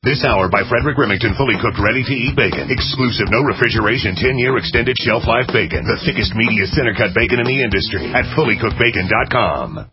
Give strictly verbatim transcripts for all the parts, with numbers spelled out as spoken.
This hour by Frederick Remington, fully cooked, ready-to-eat bacon. Exclusive, no refrigeration, ten-year extended shelf life bacon. The thickest, meatiest, center-cut bacon in the industry at fully cooked bacon dot com.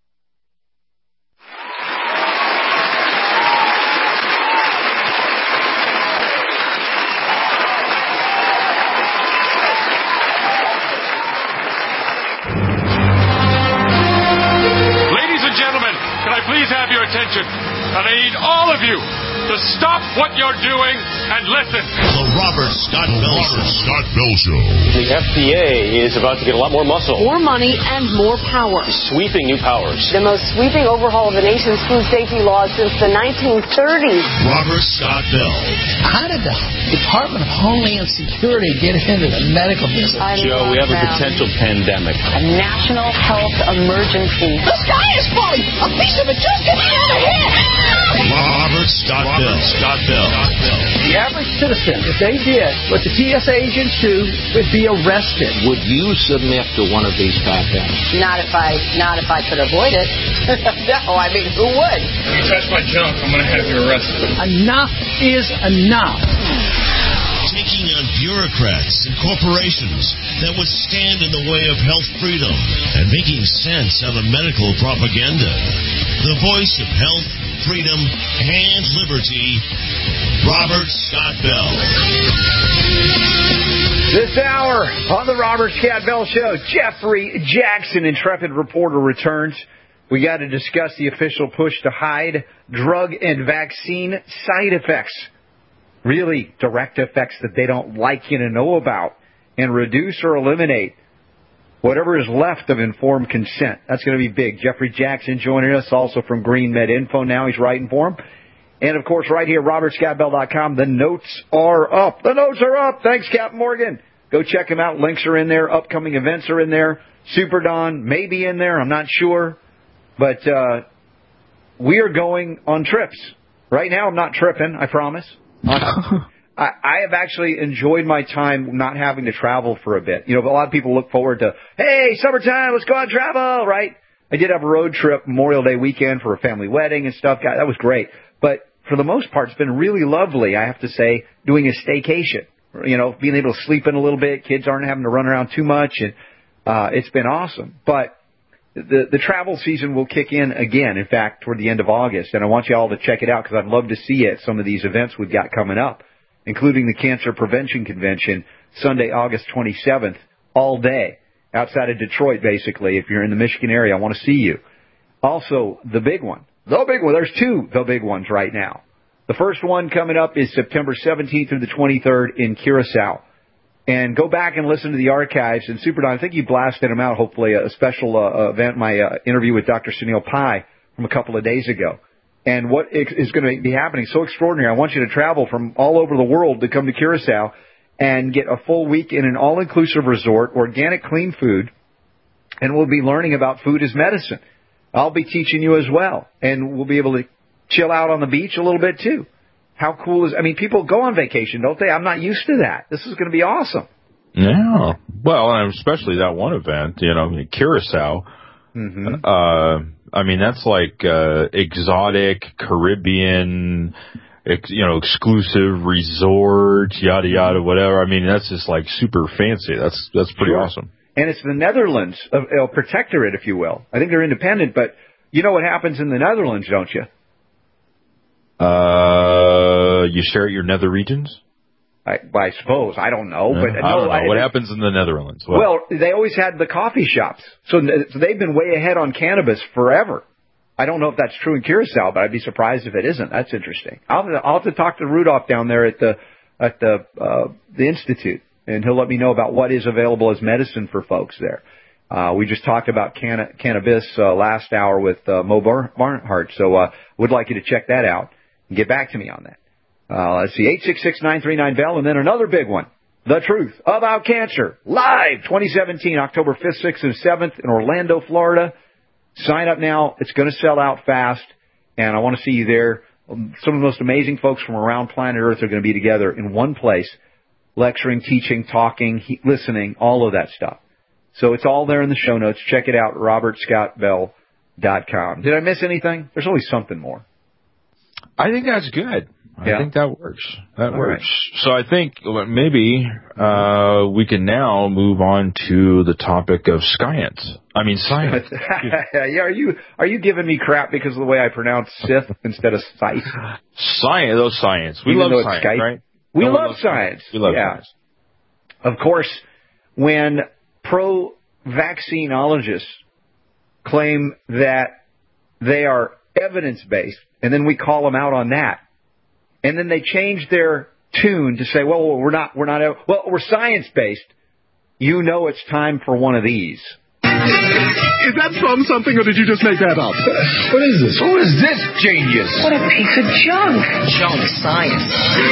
Ladies and gentlemen, can I please have your attention? And I need all of you to stop what you're doing and listen. The Robert Scott Bell Show. Scott Bell Show. The F D A is about to get a lot more muscle. More money and more power. Sweeping new powers. The most sweeping overhaul of the nation's food safety laws since the nineteen thirties. Robert Scott Bell. How did the Department of Homeland Security get into the medical business? I Joe, we have a potential pandemic. A national health emergency. The sky is falling. A piece of it just hit me on the head. Robert Scott Bell. Robert Scott Bell. The average citizen, if they did what the T S A agents do, would be arrested. Would you submit to one of these patents? Not if I, not if I could avoid it. No, I mean, who would? If you touch my junk, I'm going to have you arrested. Enough is enough. Taking on bureaucrats and corporations that would stand in the way of health freedom and making sense out of medical propaganda. The voice of health, freedom, and liberty, Robert Scott Bell. This hour on the Robert Scott Bell Show, Jeffrey Jackson, intrepid reporter, returns. We got to discuss the official push to hide drug and vaccine side effects. Really direct effects that they don't like you to know about, and reduce or eliminate whatever is left of informed consent. That's going to be big. Jeffrey Jackson joining us, also from Green Med Info. Now he's writing for him. And, of course, right here, robert scott bell dot com, the notes are up. The notes are up. Thanks, Captain Morgan. Go check them out. Links are in there. Upcoming events are in there. Super Dawn may be in there. I'm not sure. But uh, we are going on trips. Right now I'm not tripping, I promise. I, I have actually enjoyed my time not having to travel for a bit. You know, a lot of people look forward to, hey, summertime, let's go out and travel, right? I did have a road trip Memorial Day weekend for a family wedding and stuff. God, that was great. But for the most part, it's been really lovely, I have to say, doing a staycation. You know, being able to sleep in a little bit. Kids aren't having to run around too much, and uh, it's been awesome. But the the travel season will kick in again, in fact, toward the end of August. And I want you all to check it out because I'd love to see it, some of these events we've got coming up, including the Cancer Prevention Convention, Sunday, August twenty-seventh, all day, outside of Detroit, basically. If you're in the Michigan area, I want to see you. Also, the big one. The big one. There's two the big ones right now. The first one coming up is September seventeenth through the twenty-third in Curacao. And go back and listen to the archives. And Super Don, I think you blasted them out, hopefully, a special uh, event, my uh, interview with Doctor Sunil Pai from a couple of days ago. And what is going to be happening, so extraordinary. I want you to travel from all over the world to come to Curacao and get a full week in an all-inclusive resort, organic, clean food, and we'll be learning about food as medicine. I'll be teaching you as well, and we'll be able to chill out on the beach a little bit, too. How cool is, I mean, people go on vacation, don't they? I'm not used to that. This is going to be awesome. Yeah. Well, and especially that one event, you know, Curacao. Mm-hmm. Uh, I mean, that's like uh, exotic, Caribbean, ex, you know, exclusive resort, yada, yada, whatever. I mean, that's just like super fancy. That's that's pretty sure. awesome. And it's the Netherlands, a, a protectorate, if you will. I think they're independent, but you know what happens in the Netherlands, don't you? Uh, you share your nether regions? I, I suppose. I don't know. No, but I no, don't know. I, what happens in the Netherlands? What? Well, they always had the coffee shops. So, so they've been way ahead on cannabis forever. I don't know if that's true in Curacao, but I'd be surprised if it isn't. That's interesting. I'll have to, I'll have to talk to Rudolph down there at the at the uh, the Institute, and he'll let me know about what is available as medicine for folks there. Uh, we just talked about canna- cannabis uh, last hour with uh, Mo Bar- Barnhart, so uh, would like you to check that out and get back to me on that. Uh, let's see, eight six six, nine three nine, B E L L, and then another big one, The Truth About Cancer, live twenty seventeen, October fifth, sixth, and seventh in Orlando, Florida. Sign up now. It's going to sell out fast, and I want to see you there. Some of the most amazing folks from around planet Earth are going to be together in one place, lecturing, teaching, talking, he- listening, all of that stuff. So it's all there in the show notes. Check it out, robert scott bell dot com. Did I miss anything? There's always something more. I think that's good. I yeah. think that works. That All works. Right. So I think maybe uh, we can now move on to the topic of science. I mean science. yeah, are you are you giving me crap because of the way I pronounce Sith instead of Scythe? Science, those science. We Even love science, Skype, right? We no, love we love science. science. We love yeah. science. Of course, when pro-vaccinologists claim that they are evidence-based, and then we call them out on that, and then they change their tune to say, well, we're not, we're not, well, we're science-based, you know it's time for one of these. Is that from something, or did you just make that up? What is this? Who is this genius? What a piece of junk. Junk science.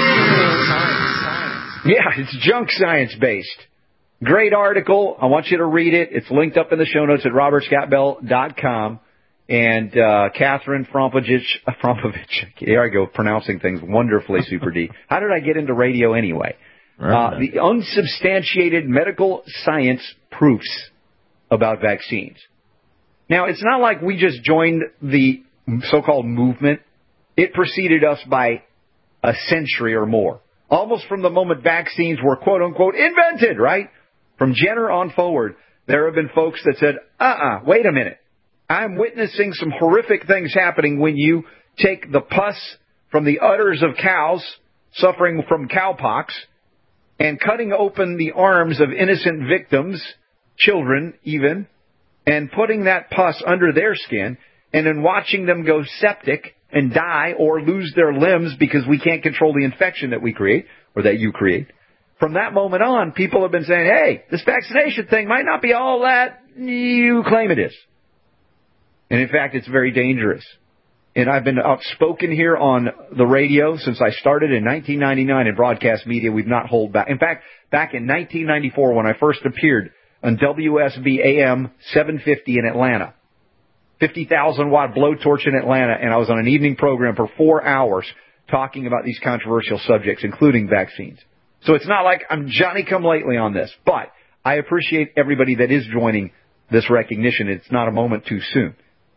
Yeah, it's junk science-based. Great article. I want you to read it. It's linked up in the show notes at robert scott bell dot com. And uh, Catherine Frompovich, uh, Frompovich, here I go, pronouncing things wonderfully, Super D. How did I get into radio anyway? Right. Uh, the unsubstantiated medical science proofs about vaccines. Now, it's not like we just joined the so-called movement. It preceded us by a century or more. Almost from the moment vaccines were, quote-unquote, invented, right? From Jenner on forward, there have been folks that said, uh-uh, wait a minute. I'm witnessing some horrific things happening when you take the pus from the udders of cows suffering from cowpox and cutting open the arms of innocent victims, children even, and putting that pus under their skin and then watching them go septic and die or lose their limbs because we can't control the infection that we create or that you create. From that moment on, people have been saying, hey, this vaccination thing might not be all that you claim it is. And in fact, it's very dangerous. And I've been outspoken here on the radio since I started in nineteen ninety-nine in broadcast media. We've not held back. In fact, back in nineteen ninety-four when I first appeared on W S B A M seven fifty in Atlanta, fifty thousand watt blowtorch in Atlanta, and I was on an evening program for four hours talking about these controversial subjects, including vaccines. So it's not like I'm Johnny-come-lately on this, but I appreciate everybody that is joining this recognition. It's not a moment too soon.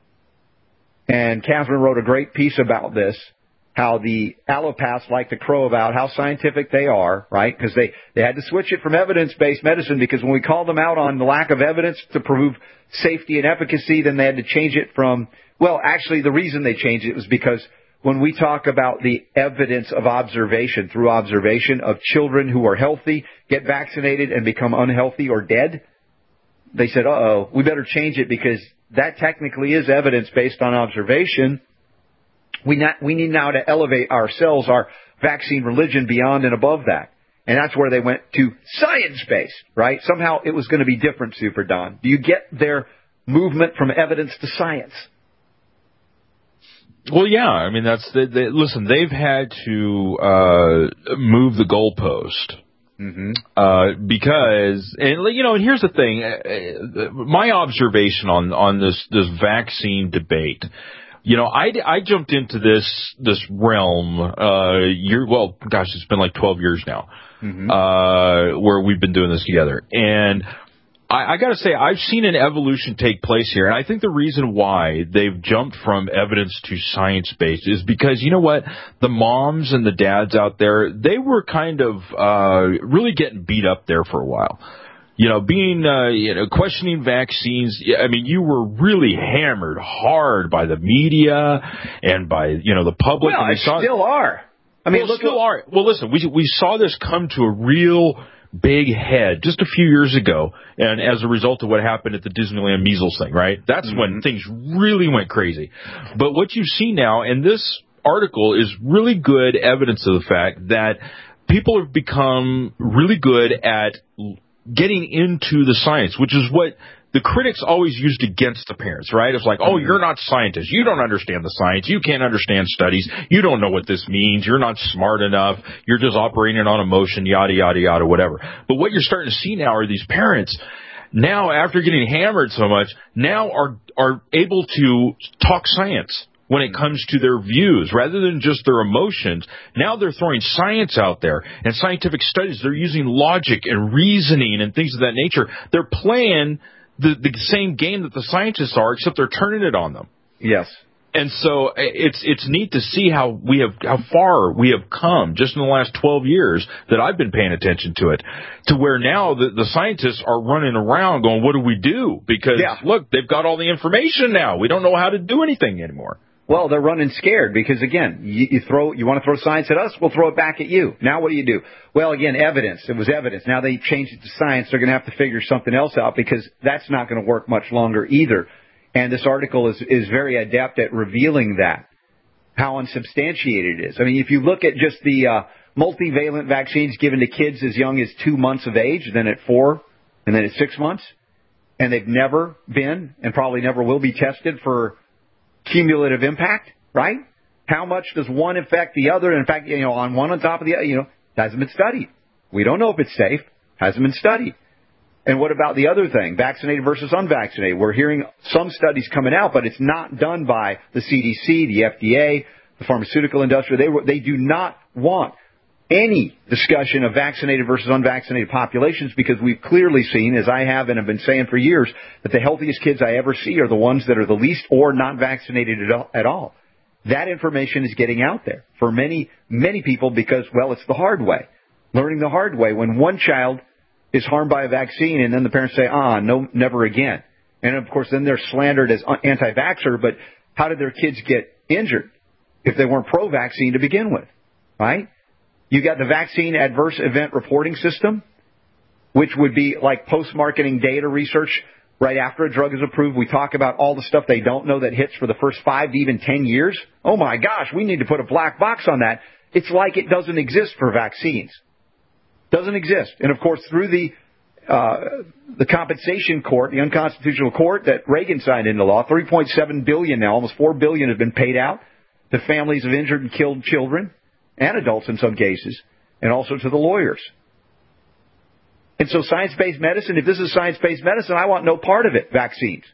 And Catherine wrote a great piece about this, how the allopaths like to crow about how scientific they are, right? Because they, they had to switch it from evidence-based medicine because when we called them out on the lack of evidence to prove safety and efficacy, then they had to change it from, well, actually the reason they changed it was because when we talk about the evidence of observation, through observation of children who are healthy, get vaccinated and become unhealthy or dead, they said, uh-oh, we better change it because that technically is evidence based on observation. We not, we need now to elevate ourselves, our vaccine religion, beyond and above that. And that's where they went to science-based, right? Somehow it was going to be different, Super Don. Do you get their movement from evidence to science? Well, yeah. I mean, that's the, they, listen. They've had to uh, move the goalpost. Mm-hmm. Uh, because, and you know, and here's the thing, uh, my observation on, on this, this vaccine debate, you know, I, I jumped into this, this realm, uh, year, well, gosh, it's been like twelve years now, mm-hmm. uh, where we've been doing this together. And I, I gotta say, I've seen an evolution take place here. And I think the reason why they've jumped from evidence to science-based is because, you know what, the moms and the dads out there, they were kind of, uh, really getting beat up there for a while. You know, being, uh, you know, questioning vaccines. I mean, you were really hammered hard by the media and by, you know, the public. Well, and we I saw, still are. I mean, well, look, still are. Well, listen, we we saw this come to a real big head just a few years ago, and as a result of what happened at the Disneyland measles thing, right? That's mm-hmm. when things really went crazy. But what you see now, and this article is really good evidence of the fact that people have become really good at getting into the science, which is what the critics always used against the parents, right? It's like, oh, you're not scientists. You don't understand the science. You can't understand studies. You don't know what this means. You're not smart enough. You're just operating on emotion, yada, yada, yada, whatever. But what you're starting to see now are these parents now, after getting hammered so much, now are are able to talk science when it comes to their views, rather than just their emotions. Now they're throwing science out there and scientific studies. They're using logic and reasoning and things of that nature. They're playing the, the same game that the scientists are, except they're turning it on them. Yes. And so it's it's neat to see how we have how far we have come just in the last twelve years that I've been paying attention to it, to where now the, the scientists are running around going, what do we do? Because, yeah. look, they've got all the information now. We don't know how to do anything anymore. Well, they're running scared because, again, you, you throw you want to throw science at us, we'll throw it back at you. Now what do you do? Well, again, evidence. It was evidence. Now they changed it to science. They're going to have to figure something else out because that's not going to work much longer either. And this article is, is very adept at revealing that, how unsubstantiated it is. I mean, if you look at just the uh, multivalent vaccines given to kids as young as two months of age, then at four, and then at six months, and they've never been and probably never will be tested for cumulative impact, right? How much does one affect the other? In fact, you know, on one on top of the other, you know, hasn't been studied. We don't know if it's safe. Hasn't been studied. And what about the other thing, vaccinated versus unvaccinated? We're hearing some studies coming out, but it's not done by the C D C, the F D A, the pharmaceutical industry. They they do not want any discussion of vaccinated versus unvaccinated populations because we've clearly seen, as I have and have been saying for years, that the healthiest kids I ever see are the ones that are the least or not vaccinated at all. That information is getting out there for many, many people because, well, it's the hard way, learning the hard way. When one child is harmed by a vaccine, and then the parents say, ah, no, never again. And, of course, then they're slandered as anti-vaxxer, but how did their kids get injured if they weren't pro-vaccine to begin with, right? You got the vaccine adverse event reporting system, which would be like post-marketing data research right after a drug is approved. We talk about all the stuff they don't know that hits for the first five to even ten years. Oh, my gosh, we need to put a black box on that. It's like it doesn't exist for vaccines. Doesn't exist. And, of course, through the uh, the compensation court, the unconstitutional court that Reagan signed into law, three point seven billion dollars now, almost four billion dollars has been paid out to families of injured and killed children and adults in some cases, and also to the lawyers. And so science-based medicine, if this is science-based medicine, I want no part of it, vaccines.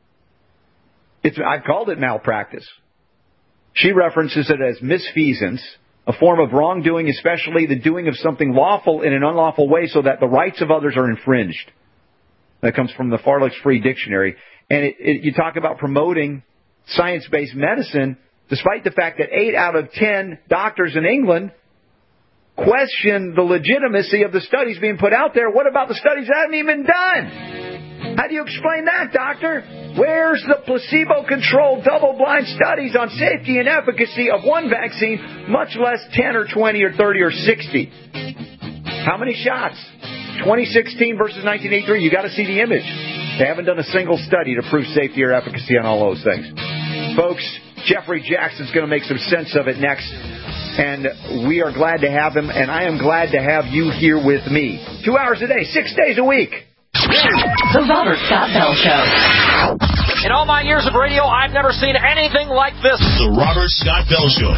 It's, I've called it malpractice. She references it as misfeasance, a form of wrongdoing, especially the doing of something lawful in an unlawful way so that the rights of others are infringed. That comes from the Farley's Free Dictionary. And it, it, you talk about promoting science-based medicine, despite the fact that eight out of ten doctors in England question the legitimacy of the studies being put out there. What about the studies that haven't even been done? How do you explain that, doctor? Where's the placebo-controlled double-blind studies on safety and efficacy of one vaccine, much less ten or twenty or thirty or sixty? How many shots? twenty sixteen versus nineteen eighty-three. You got to see the image. They haven't done a single study to prove safety or efficacy on all those things. Folks, Jeffrey Jackson's going to make some sense of it next. And we are glad to have him, and I am glad to have you here with me. Two hours a day, six days a week. The Robert Scott Bell Show. In all my years of radio, I've never seen anything like this. The Robert Scott Bell Show.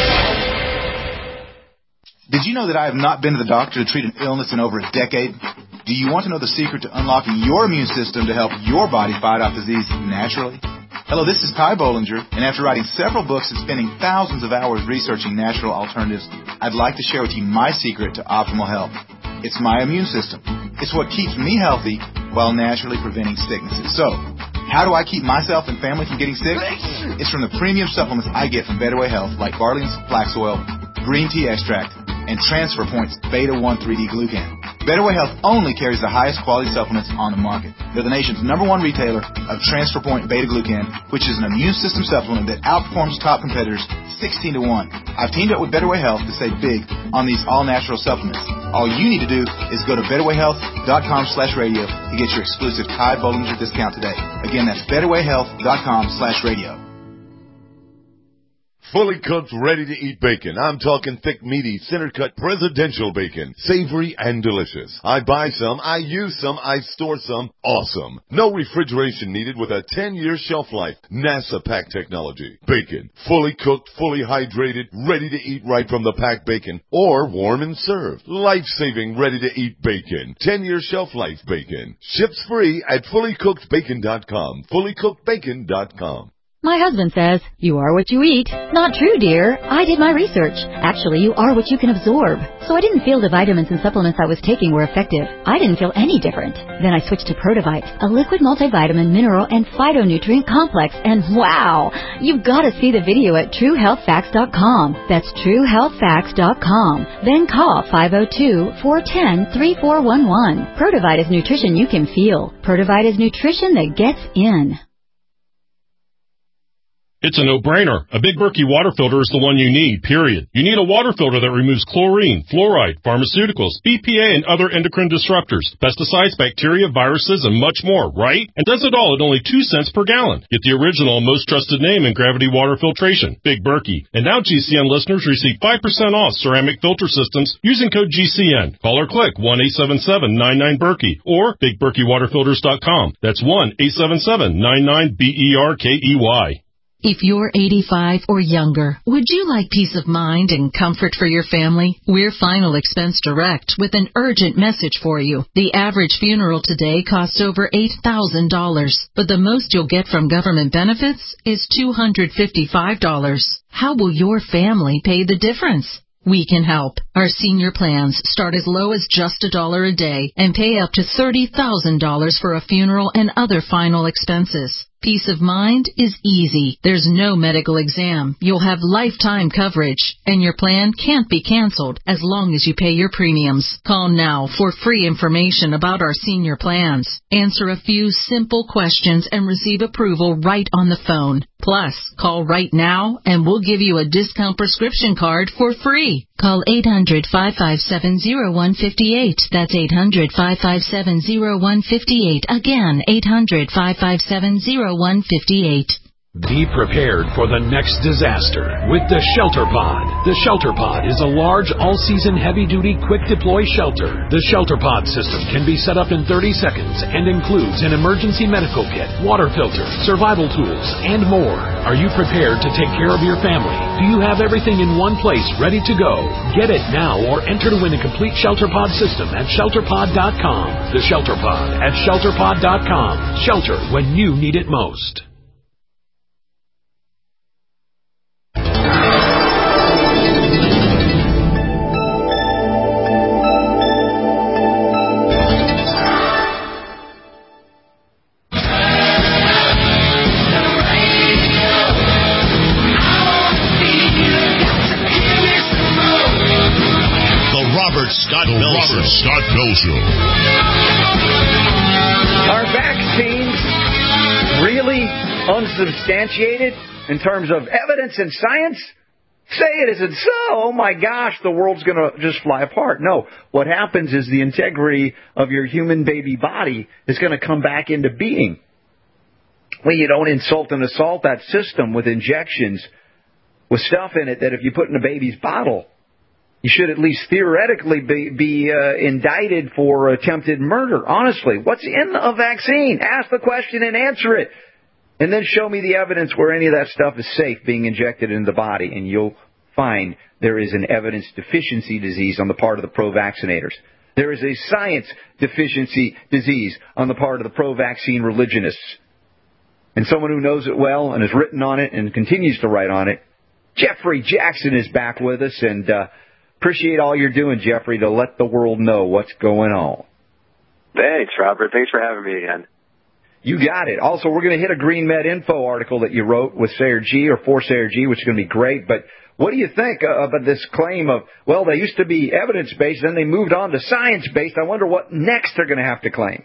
Did you know that I have not been to the doctor to treat an illness in over a decade? Do you want to know the secret to unlocking your immune system to help your body fight off disease naturally? Hello, this is Ty Bollinger, and after writing several books and spending thousands of hours researching natural alternatives, I'd like to share with you my secret to optimal health. It's my immune system. It's what keeps me healthy while naturally preventing sicknesses. So, how do I keep myself and family from getting sick? It's from the premium supplements I get from Better Way Health, like Bartle's Flax Oil, Green Tea Extract, and Transfer Point's Beta one three D Glucan. Better Way Health only carries the highest quality supplements on the market. They're the nation's number one retailer of Transfer Point Beta Glucan, which is an immune system supplement that outperforms top competitors sixteen to one. I've teamed up with Better Way Health to save big on these all-natural supplements. All you need to do is go to betterwayhealth.com slash radio to get your exclusive Ty Bollinger discount today. Again, that's betterwayhealth.com slash radio. Fully cooked, ready-to-eat bacon. I'm talking thick, meaty, center-cut presidential bacon. Savory and delicious. I buy some, I use some, I store some. Awesome. No refrigeration needed with a ten-year shelf life. NASA pack technology. Bacon. Fully cooked, fully hydrated, ready to eat right from the packed bacon. Or warm and served. Life-saving, ready-to-eat bacon. ten-year shelf life bacon. Ships free at fully cooked bacon dot com. fully cooked bacon dot com. My husband says, you are what you eat. Not true, dear. I did my research. Actually, you are what you can absorb. So I didn't feel the vitamins and supplements I was taking were effective. I didn't feel any different. Then I switched to Protovite, a liquid multivitamin, mineral, and phytonutrient complex. And wow, you've got to see the video at true health facts dot com. That's true health facts dot com. Then call five oh two, four one oh, three four one one. Protovite is nutrition you can feel. Protovite is nutrition that gets in. It's a no-brainer. A Big Berkey water filter is the one you need, period. You need a water filter that removes chlorine, fluoride, pharmaceuticals, B P A, and other endocrine disruptors, pesticides, bacteria, viruses, and much more, right? And does it all at only two cents per gallon. Get the original and most trusted name in gravity water filtration, Big Berkey. And now G C N listeners receive five percent off ceramic filter systems using code G C N. Call or click one eight seven seven, nine nine, Berkey or big berkey water filters dot com. That's one eight seven seven, nine nine, B E R K E Y. If you're eighty-five or younger, would you like peace of mind and comfort for your family? We're Final Expense Direct with an urgent message for you. The average funeral today costs over eight thousand dollars, but the most you'll get from government benefits is two hundred fifty-five dollars. How will your family pay the difference? We can help. Our senior plans start as low as just a dollar a day and pay up to thirty thousand dollars for a funeral and other final expenses. Peace of mind is easy. There's no medical exam. You'll have lifetime coverage, and your plan can't be canceled as long as you pay your premiums. Call now for free information about our senior plans. Answer a few simple questions and receive approval right on the phone. Plus, call right now and we'll give you a discount prescription card for free. Call eight hundred, five five seven, oh one five eight. That's eight hundred, five five seven, oh one five eight. Again, eight hundred, five five seven, oh one five eight. Be prepared for the next disaster with the Shelter Pod. The Shelter Pod is a large, all-season, heavy-duty, quick-deploy shelter. The Shelter Pod system can be set up in thirty seconds and includes an emergency medical kit, water filter, survival tools, and more. Are you prepared to take care of your family? Do you have everything in one place ready to go? Get it now or enter to win a complete Shelter Pod system at shelter pod dot com. The Shelter Pod at shelter pod dot com. Shelter when you need it most. Scott the Bell Robert Show. Scott Bell Show. Are vaccines really unsubstantiated in terms of evidence and science? Say it isn't so. Oh my gosh, the world's going to just fly apart. No, what happens is the integrity of your human baby body is going to come back into being. When you don't insult and assault that system with injections with stuff in it that if you put in a baby's bottle, you should at least theoretically be, be uh, indicted for attempted murder. Honestly, what's in a vaccine? Ask the question and answer it. And then show me the evidence where any of that stuff is safe being injected into the body. And you'll find there is an evidence deficiency disease on the part of the pro-vaccinators. There is a science deficiency disease on the part of the pro-vaccine religionists. And someone who knows it well and has written on it and continues to write on it, Jeffrey Jackson is back with us. And uh appreciate all you're doing, Jeffrey, to let the world know what's going on. Thanks, Robert. Thanks for having me again. You got it. Also, we're going to hit a Green Med Info article that you wrote with Sayer G or for Sayer G, which is going to be great. But what do you think uh, about this claim of, well, they used to be evidence-based, then they moved on to science-based. I wonder what next they're going to have to claim.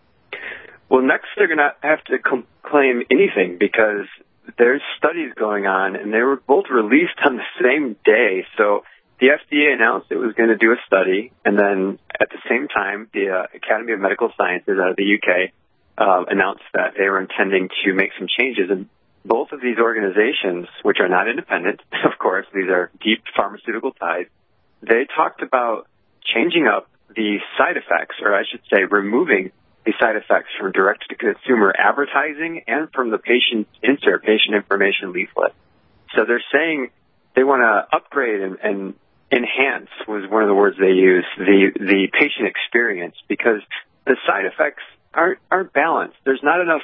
Well, next they're going to have to com- claim anything because there's studies going on, and they were both released on the same day. So the F D A announced it was going to do a study, and then at the same time, the uh, Academy of Medical Sciences out of the U K uh, announced that they were intending to make some changes. And both of these organizations, which are not independent, of course, these are deep pharmaceutical ties, they talked about changing up the side effects, or I should say removing the side effects from direct-to-consumer advertising and from the patient insert, patient information leaflet. So they're saying they want to upgrade and, and enhance was one of the words they used, the the patient experience, because the side effects aren't aren't balanced. There's not enough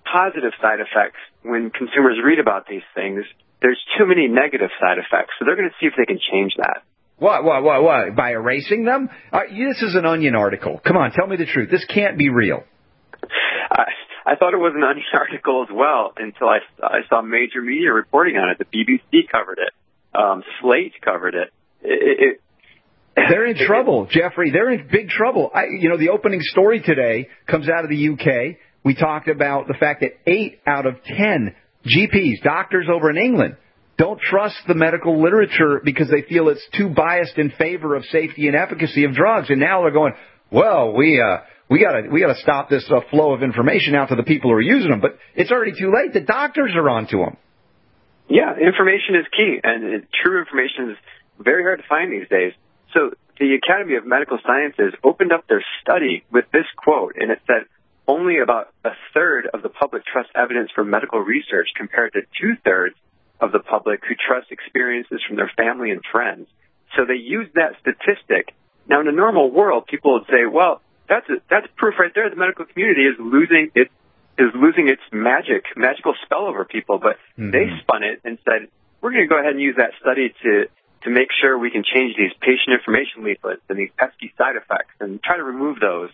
positive side effects when consumers read about these things. There's too many negative side effects, so they're going to see if they can change that. What, what, what, what? By erasing them? Uh, this is an Onion article. Come on, tell me the truth. This can't be real. I, I thought it was an Onion article as well until I, I saw major media reporting on it. The B B C covered it. Um, Slate covered it. It, it, They're in trouble, Jeffrey. They're in big trouble. I, you know, the opening story today comes out of the U K. We talked about the fact that eight out of ten G Ps, doctors over in England, don't trust the medical literature because they feel it's too biased in favor of safety and efficacy of drugs. And now they're going, well, we uh, we gotta we gotta stop this uh, flow of information out to the people who are using them. But it's already too late. The doctors are onto them. Yeah, information is key, and uh, true information is very hard to find these days. So the Academy of Medical Sciences opened up their study with this quote, and it said, only about a third of the public trust evidence for medical research compared to two-thirds of the public who trust experiences from their family and friends. So they use that statistic. Now, in a normal world, people would say, well, that's a, that's proof right there the medical community is losing its, is losing its magic, magical spell over people. But mm-hmm. they spun it and said, we're going to go ahead and use that study to to make sure we can change these patient information leaflets and these pesky side effects and try to remove those.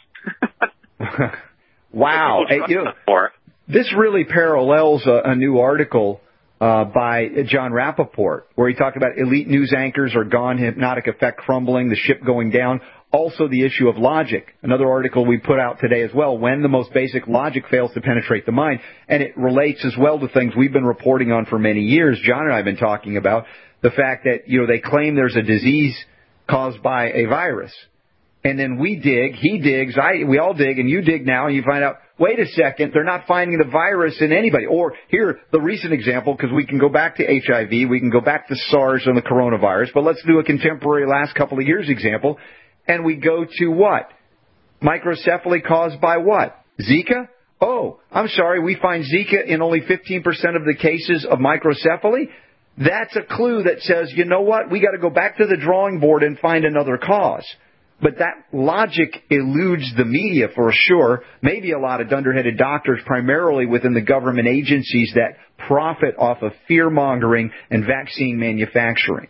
Wow. Hey, you know, this really parallels a, a new article uh, by John Rappaport where he talked about elite news anchors are gone, hypnotic effect crumbling, the ship going down. Also the issue of logic, another article we put out today as well, when the most basic logic fails to penetrate the mind. And it relates as well to things we've been reporting on for many years. John and I have been talking about the fact that, you know, they claim there's a disease caused by a virus. And then we dig, he digs, I, we all dig, and you dig now, and you find out, wait a second, they're not finding the virus in anybody. Or here, the recent example, because we can go back to H I V, we can go back to SARS and the coronavirus, but let's do a contemporary last couple of years example. And we go to what? Microcephaly caused by what? Zika? Oh, I'm sorry, we find Zika in only fifteen percent of the cases of microcephaly? That's a clue that says, you know what, we got to go back to the drawing board and find another cause. But that logic eludes the media for sure. Maybe a lot of dunderheaded doctors, primarily within the government agencies that profit off of fear-mongering and vaccine manufacturing.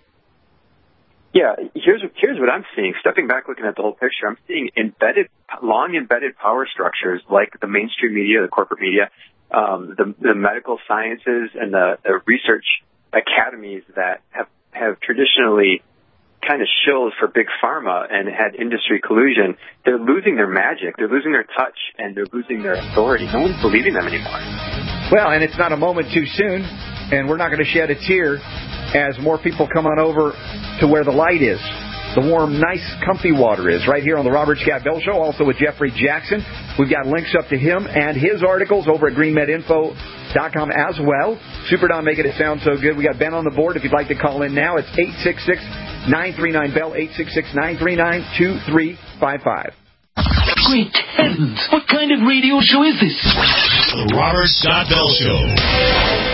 Yeah, here's here's what I'm seeing. Stepping back, looking at the whole picture, I'm seeing embedded, long embedded power structures like the mainstream media, the corporate media, um, the, the medical sciences, and the, the research academies that have, have traditionally kind of shills for big pharma and had industry collusion. They're losing their magic, they're losing their touch, and they're losing their authority. No one's believing them anymore. Well, and it's not a moment too soon, and we're not going to shed a tear as more people come on over to where the light is. The warm, nice, comfy water is right here on the Robert Scott Bell Show, also with Jeffrey Jackson. We've got links up to him and his articles over at green med info dot com as well. Super Don making it sound so good. We got Ben on the board. If you'd like to call in now, it's eight six six, nine three nine, B E L L, eight six six, nine three nine, two three five five. Great heavens! What kind of radio show is this? The Robert Scott Bell Show.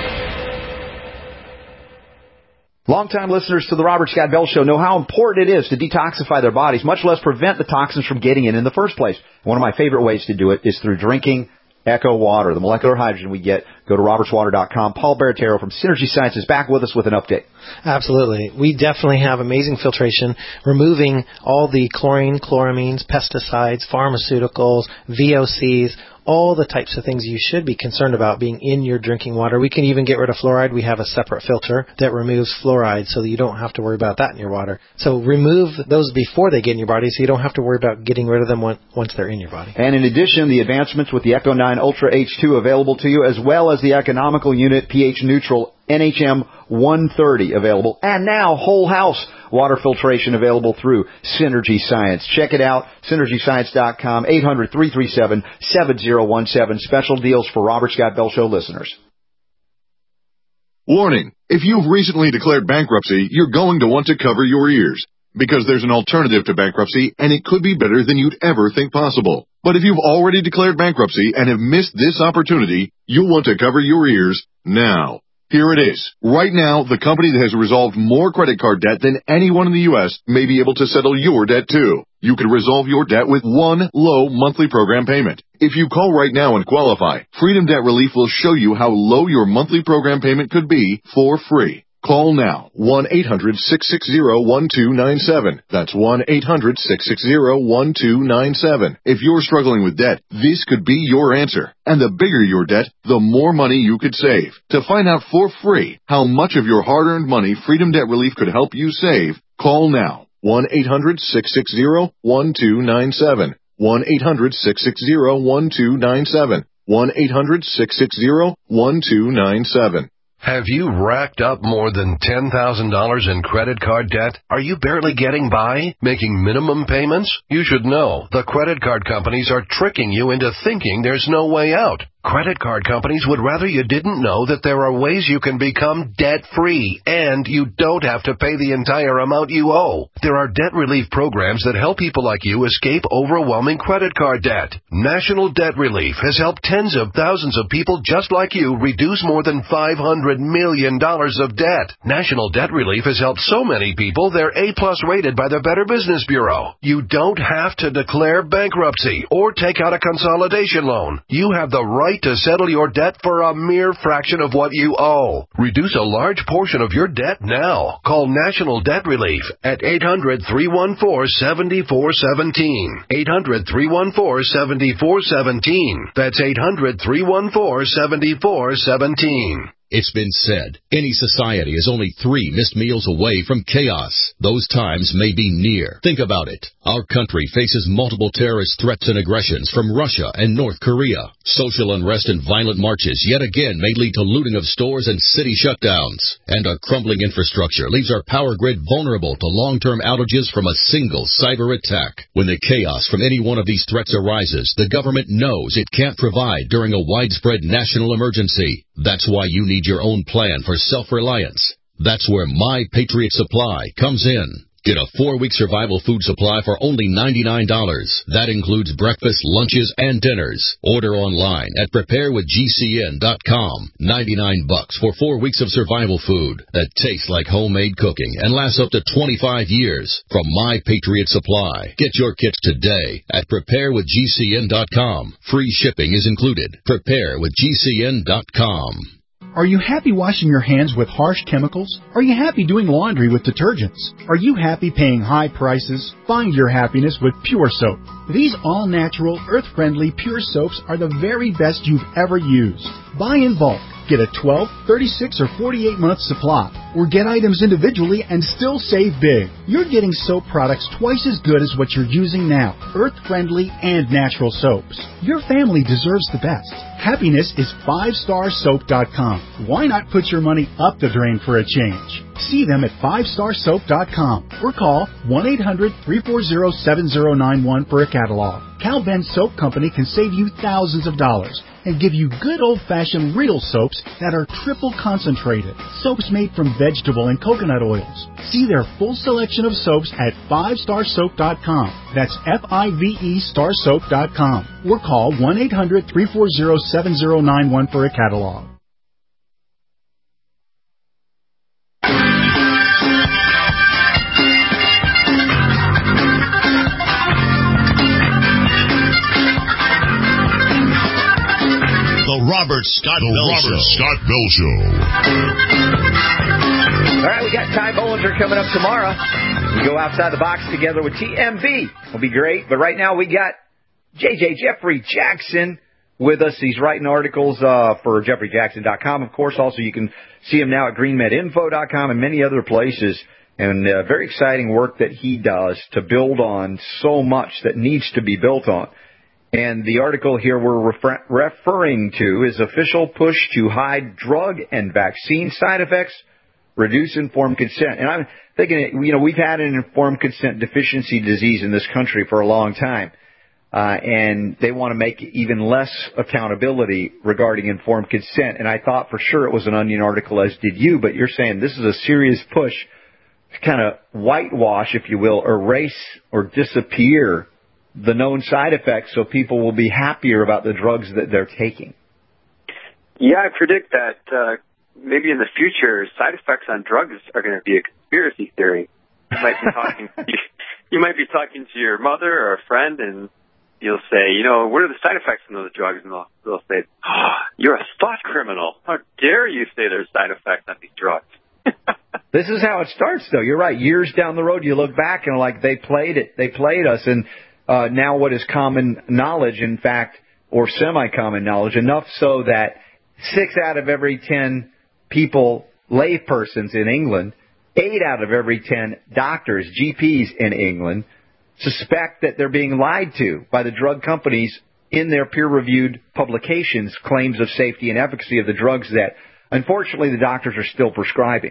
Longtime listeners to the Robert Scott Bell Show know how important it is to detoxify their bodies, much less prevent the toxins from getting in in the first place. One of my favorite ways to do it is through drinking Echo Water, the molecular hydrogen we get. Go to roberts water dot com. Paul Baratero from Synergy Science is back with us with an update. Absolutely. We definitely have amazing filtration, removing all the chlorine, chloramines, pesticides, pharmaceuticals, V O Cs, all the types of things you should be concerned about being in your drinking water. We can even get rid of fluoride. We have a separate filter that removes fluoride so that you don't have to worry about that in your water. So remove those before they get in your body so you don't have to worry about getting rid of them once they're in your body. And in addition, the advancements with the Echo nine Ultra H two available to you, as well as the economical unit pH neutral N H M one thirty available, and now whole house water filtration available through Synergy Science. Check it out, synergy science dot com, eight hundred, three three seven, seven zero one seven. Special deals for Robert Scott Bell Show listeners. Warning, if you've recently declared bankruptcy, you're going to want to cover your ears, because there's an alternative to bankruptcy, and it could be better than you'd ever think possible. But if you've already declared bankruptcy and have missed this opportunity, you'll want to cover your ears now. Here it is. Right now, the company that has resolved more credit card debt than anyone in the U S may be able to settle your debt too. You can resolve your debt with one low monthly program payment. If you call right now and qualify, Freedom Debt Relief will show you how low your monthly program payment could be for free. Call now, one eight hundred six six zero one two nine seven. That's one eight hundred six six zero one two nine seven. If you're struggling with debt, this could be your answer. And the bigger your debt, the more money you could save. To find out for free how much of your hard-earned money Freedom Debt Relief could help you save, call now, one eight hundred six six zero one two nine seven. one eight hundred six six zero one two nine seven. one eight hundred six six zero one two nine seven. Have you racked up more than ten thousand dollars in credit card debt? Are you barely getting by, making minimum payments? You should know the credit card companies are tricking you into thinking there's no way out. Credit card companies would rather you didn't know that there are ways you can become debt-free, and you don't have to pay the entire amount you owe. There are debt relief programs that help people like you escape overwhelming credit card debt. National Debt Relief has helped tens of thousands of people just like you reduce more than five hundred million dollars of debt. National Debt Relief has helped so many people they're A-plus rated by the Better Business Bureau. You don't have to declare bankruptcy or take out a consolidation loan. You have the right to settle your debt for a mere fraction of what you owe. Reduce a large portion of your debt now. Call National Debt Relief at eight hundred three one four seven four one seven. eight hundred three one four seven four one seven. That's eight hundred three one four seven four one seven. It's been said, any society is only three missed meals away from chaos. Those times may be near. Think about it. Our country faces multiple terrorist threats and aggressions from Russia and North Korea. Social unrest and violent marches yet again may lead to looting of stores and city shutdowns. And a crumbling infrastructure leaves our power grid vulnerable to long-term outages from a single cyber attack. When the chaos from any one of these threats arises, the government knows it can't provide during a widespread national emergency. That's why you need your own plan for self-reliance. That's where My Patriot Supply comes in. Get a four-week survival food supply for only ninety-nine dollars. That includes breakfast, lunches, and dinners. Order online at prepare with G C N dot com. ninety-nine bucks for four weeks of survival food that tastes like homemade cooking and lasts up to twenty-five years from My Patriot Supply. Get your kits today at prepare with G C N dot com. Free shipping is included. prepare with G C N dot com. Are you happy washing your hands with harsh chemicals? Are you happy doing laundry with detergents? Are you happy paying high prices? Find your happiness with Pure Soap. These all-natural, earth-friendly Pure Soaps are the very best you've ever used. Buy in bulk. Get a twelve, thirty-six, or forty-eight month supply. Or get items individually and still save big. You're getting soap products twice as good as what you're using now. Earth-friendly and natural soaps. Your family deserves the best. Happiness is five star soap dot com. Why not put your money up the drain for a change? See them at five star soap dot com or call one eight hundred three four zero seven zero nine one for a catalog. Cal Ben Soap Company can save you thousands of dollars and give you good old-fashioned real soaps that are triple concentrated. Soaps made from vegetable and coconut oils. See their full selection of soaps at five star soap dot com. That's F I V E star soap dot com. Or call one eight hundred three four zero seven zero nine one for a catalog. Robert Scott the Bell Robert Show. Scott Bell Show. All right, we got Ty Bollinger coming up tomorrow. We go outside the box together with T M B. It'll be great. But right now we got J J Jeffrey Jackson with us. He's writing articles uh, for Jeffrey Jackson dot com. Of course, also you can see him now at green med info dot com and many other places. And uh, very exciting work that he does to build on so much that needs to be built on. And the article here we're refer- referring to is official push to hide drug and vaccine side effects, reduce informed consent. And I'm thinking, you know, we've had an informed consent deficiency disease in this country for a long time. Uh, and they want to make even less accountability regarding informed consent. And I thought for sure it was an Onion article, as did you, but you're saying this is a serious push to kind of whitewash, if you will, erase or disappear the known side effects so people will be happier about the drugs that they're taking. Yeah, I predict that uh, maybe in the future, side effects on drugs are going to be a conspiracy theory. You might be talking, you, you might be talking to your mother or a friend, and you'll say, you know, what are the side effects from those drugs? And they'll, they'll say, oh, you're a thought criminal. How dare you say there's side effects on these drugs? This is how it starts, though. You're right. Years down the road, you look back and like they played it. They played us. And uh, now what is common knowledge, in fact, or semi-common knowledge, enough so that six out of every ten people, lay persons in England, eight out of every ten doctors, G Ps in England, suspect that they're being lied to by the drug companies in their peer-reviewed publications, claims of safety and efficacy of the drugs that, unfortunately, the doctors are still prescribing.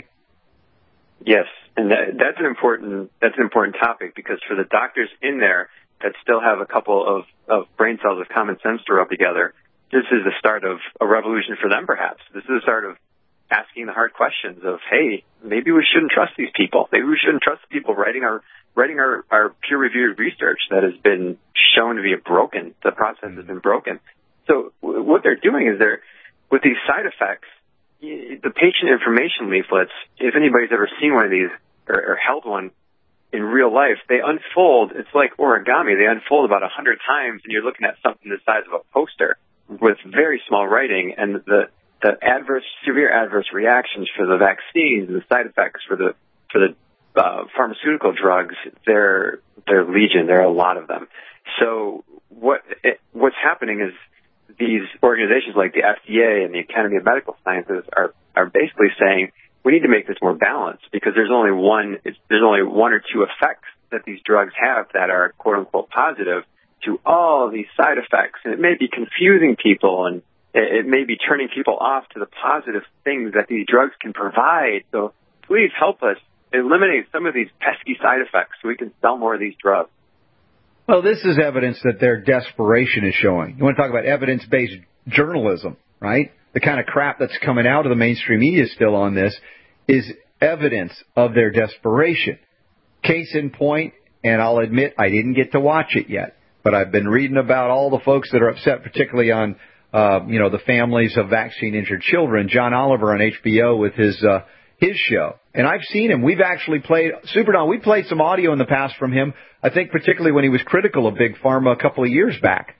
Yes, and that, that's an important that's an important topic, because for the doctors in there that still have a couple of, of brain cells of common sense to rub together, this is the start of a revolution for them, perhaps. This is the start of asking the hard questions of, hey, maybe we shouldn't trust these people. Maybe we shouldn't trust the people writing our writing our, our peer-reviewed research that has been shown to be broken. The process has been broken. So what they're doing is they're, with these side effects, the patient information leaflets, if anybody's ever seen one of these or, or held one in real life, they unfold. It's like origami. They unfold about a hundred times, and you're looking at something the size of a poster with very small writing, and the the adverse, severe adverse reactions for the vaccines and the side effects for the for the uh, pharmaceutical drugs, they're they're legion. There are a lot of them. So what it, what's happening is these organizations like the F D A and the Academy of Medical Sciences are are basically saying we need to make this more balanced, because there's only one it's, there's only one or two effects that these drugs have that are quote unquote positive to all of these side effects, and it may be confusing people, and it may be turning people off to the positive things that these drugs can provide. So please help us eliminate some of these pesky side effects so we can sell more of these drugs. Well, this is evidence that their desperation is showing. You want to talk about evidence-based journalism, right? The kind of crap that's coming out of the mainstream media still on this is evidence of their desperation. Case in point, and I'll admit I didn't get to watch it yet, but I've been reading about all the folks that are upset, particularly on Uh, you know, the families of vaccine-injured children. John Oliver on H B O with his uh, his show. And I've seen him. We've actually played, Super Don, we played some audio in the past from him, I think particularly when he was critical of Big Pharma a couple of years back.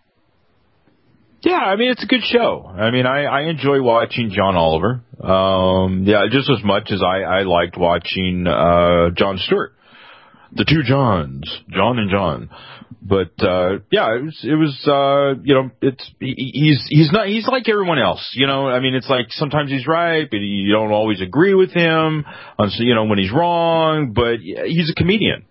Yeah, I mean, it's a good show. I mean, I, I enjoy watching John Oliver. Um, yeah, just as much as I, I liked watching uh, Jon Stewart. The two Johns, John and John. But, uh, yeah, it was, it was, uh, you know, it's, he, he's, he's not, he's like everyone else, you know, I mean, it's like sometimes he's right, but you don't always agree with him on, you know, when he's wrong, but he's a comedian.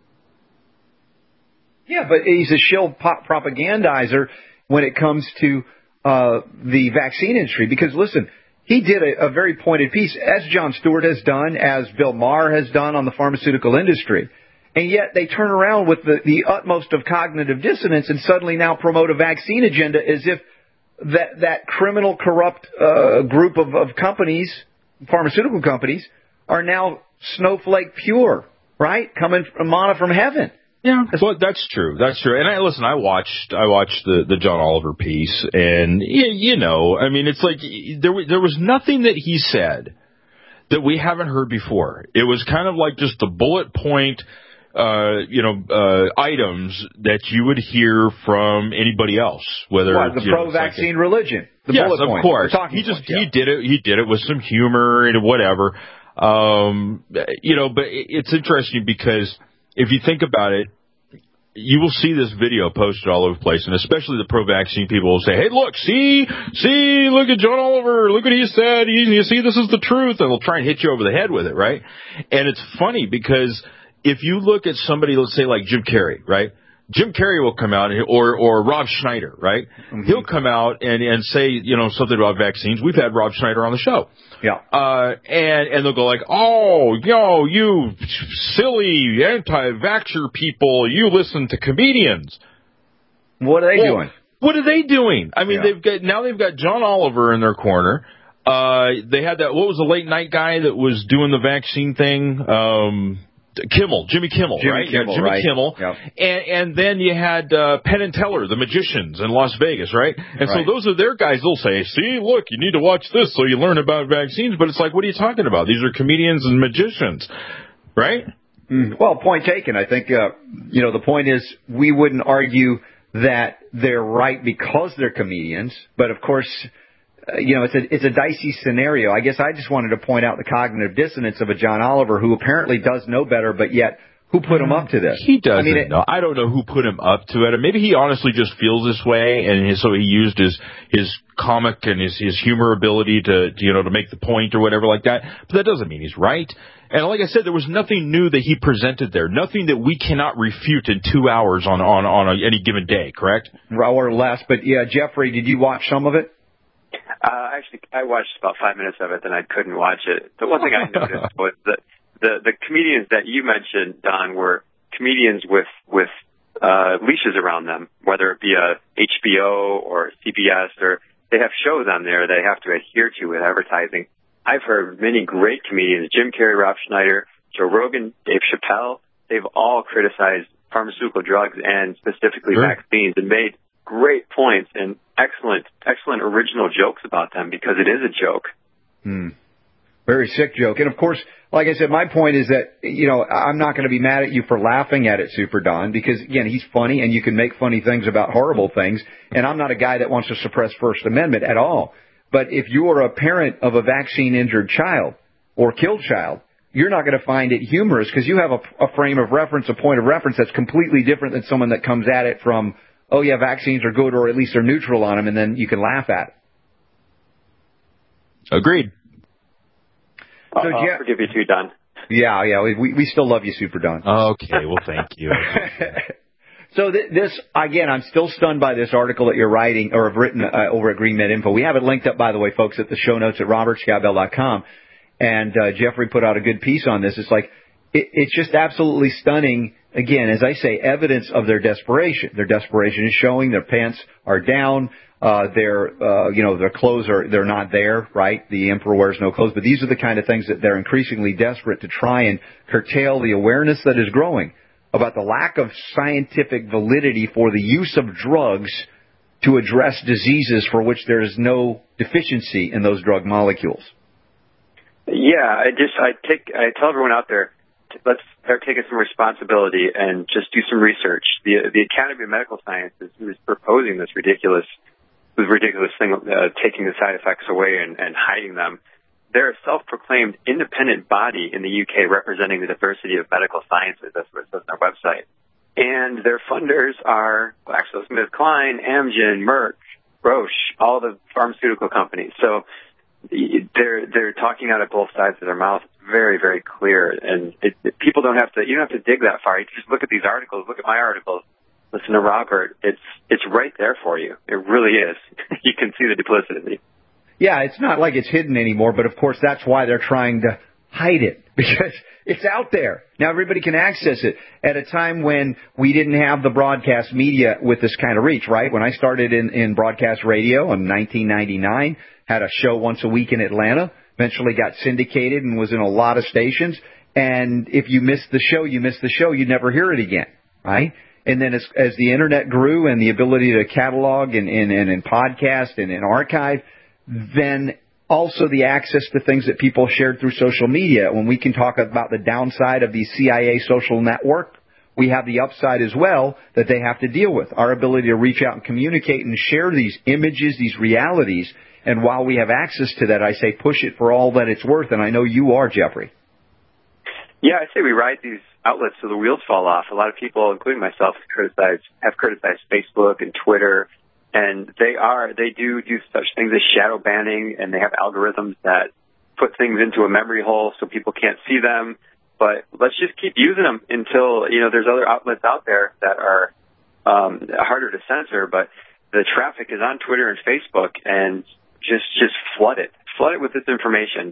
Yeah, but he's a shill pop propagandizer when it comes to, uh, the vaccine industry, because listen, he did a, a very pointed piece, as Jon Stewart has done, as Bill Maher has done on the pharmaceutical industry. And yet they turn around with the, the utmost of cognitive dissonance and suddenly now promote a vaccine agenda as if that that criminal, corrupt uh, group of, of companies, pharmaceutical companies, are now snowflake pure, right? Coming from manna from heaven. Yeah, well, that's true. That's true. And I listen. I watched. I watched the, the John Oliver piece, and you, you know, I mean, it's like there there was nothing that he said that we haven't heard before. It was kind of like just the bullet point. Uh, you know, uh, items that you would hear from anybody else, whether what, the pro-vaccine like religion. The yes, bullet of point, course. He He just points, yeah. he did it. He did it with some humor and whatever. Um, you know, but it's interesting because if you think about it, you will see this video posted all over the place, and especially the pro-vaccine people will say, "Hey, look, see, see, look at John Oliver. Look what he said. You, you see, this is the truth," and they'll try and hit you over the head with it, right? And it's funny because if you look at somebody, let's say like Jim Carrey, right? Jim Carrey will come out, or or Rob Schneider, right? Mm-hmm. He'll come out and, and say, you know, something about vaccines. We've had Rob Schneider on the show. Yeah. Uh, and, and they'll go like, oh, yo, you silly anti-vaxxer people, you listen to comedians. What are they well, doing? What are they doing? I mean, yeah. they've got, now they've got John Oliver in their corner. Uh, they had that, what was the late night guy that was doing the vaccine thing? Um, Kimmel, Jimmy Kimmel, Jimmy right? Kimmel, Jimmy right. Kimmel. Yep. And, and then you had uh, Penn and Teller, the magicians in Las Vegas, right? And right. so those are their guys. They'll say, see, look, you need to watch this so you learn about vaccines. But it's like, what are you talking about? These are comedians and magicians, right? Mm. Well, point taken. I think, uh, you know, the point is we wouldn't argue that they're right because they're comedians. But, of course, uh, you know, it's a, it's a dicey scenario. I guess I just wanted to point out the cognitive dissonance of a John Oliver who apparently does know better, but yet who put him up to this? He doesn't I mean, it, know. I don't know who put him up to it. Maybe he honestly just feels this way, and his, so he used his his comic and his his humor ability to, to you know to make the point or whatever like that. But that doesn't mean he's right. And like I said, there was nothing new that he presented there. Nothing that we cannot refute in two hours on on on a, any given day. Correct? Or less. But yeah, Jeffrey, did you watch some of it? Uh, actually, I watched about five minutes of it, then I couldn't watch it. The one thing I noticed was that the the comedians that you mentioned, Don, were comedians with with uh, leashes around them, whether it be a H B O or C B S, or they have shows on there they have to adhere to with advertising. I've heard many great comedians, Jim Carrey, Rob Schneider, Joe Rogan, Dave Chappelle. They've all criticized pharmaceutical drugs and specifically sure. vaccines and made great points and excellent, excellent original jokes about them because it is a joke. Hmm. Very sick joke. And, of course, like I said, my point is that, you know, I'm not going to be mad at you for laughing at it, Super Don, because, again, he's funny and you can make funny things about horrible things. And I'm not a guy that wants to suppress First Amendment at all. But if you're a parent of a vaccine-injured child or killed child, you're not going to find it humorous because you have a, a frame of reference, a point of reference that's completely different than someone that comes at it from, oh, yeah, vaccines are good or at least they're neutral on them, and then you can laugh at it. Agreed. So, I'll Jeff, forgive you too, Don. Yeah, yeah, we we still love you, Super Don. Okay, well, thank you. So th- this, again, I'm still stunned by this article that you're writing or have written uh, over at Green Med Info. We have it linked up, by the way, folks, at the show notes at robert scott bell dot com. And uh, Jeffrey put out a good piece on this. It's like, it, it's just absolutely stunning. Again, as I say, evidence of their desperation. Their desperation is showing. Their pants are down. Uh, their, uh, you know, their clothes are, they're not there, right? The emperor wears no clothes. But these are the kind of things that they're increasingly desperate to try and curtail the awareness that is growing about the lack of scientific validity for the use of drugs to address diseases for which there is no deficiency in those drug molecules. Yeah, I just, I take, I tell everyone out there, let's start taking some responsibility and just do some research. The, the Academy of Medical Sciences, who is proposing this ridiculous This ridiculous thing, uh, taking the side effects away and, and hiding them. They're a self-proclaimed independent body in the U K representing the diversity of medical sciences. That's what it says on their website. And their funders are GlaxoSmithKline, Amgen, Merck, Roche, all the pharmaceutical companies. So they're they're talking out of both sides of their mouth. It's very, very clear. And it, it, people don't have to, you don't have to dig that far. You just look at these articles, look at my articles. Listen to Robert. It's it's right there for you. It really is. You can see the duplicity. Yeah, it's not like it's hidden anymore, but of course that's why they're trying to hide it, because it's out there. Now everybody can access it at a time when we didn't have the broadcast media with this kind of reach, right? When I started in, in broadcast radio in nineteen ninety-nine, had a show once a week in Atlanta, eventually got syndicated and was in a lot of stations. And if you missed the show, you missed the show. You'd never hear it again, right? And then as, as the Internet grew and the ability to catalog and, and, and, and podcast and, and archive, then also the access to things that people shared through social media. When we can talk about the downside of the C I A social network, we have the upside as well that they have to deal with. Our ability to reach out and communicate and share these images, these realities. And while we have access to that, I say push it for all that it's worth. And I know you are, Jeffrey. Yeah, I say we ride these outlets so the wheels fall off. A lot of people, including myself, have criticized, have criticized Facebook and Twitter, and they are, they do do such things as shadow banning, and they have algorithms that put things into a memory hole so people can't see them. But let's just keep using them until, you know, there's other outlets out there that are um, harder to censor, but the traffic is on Twitter and Facebook, and just, just flood it. Flood it with this information.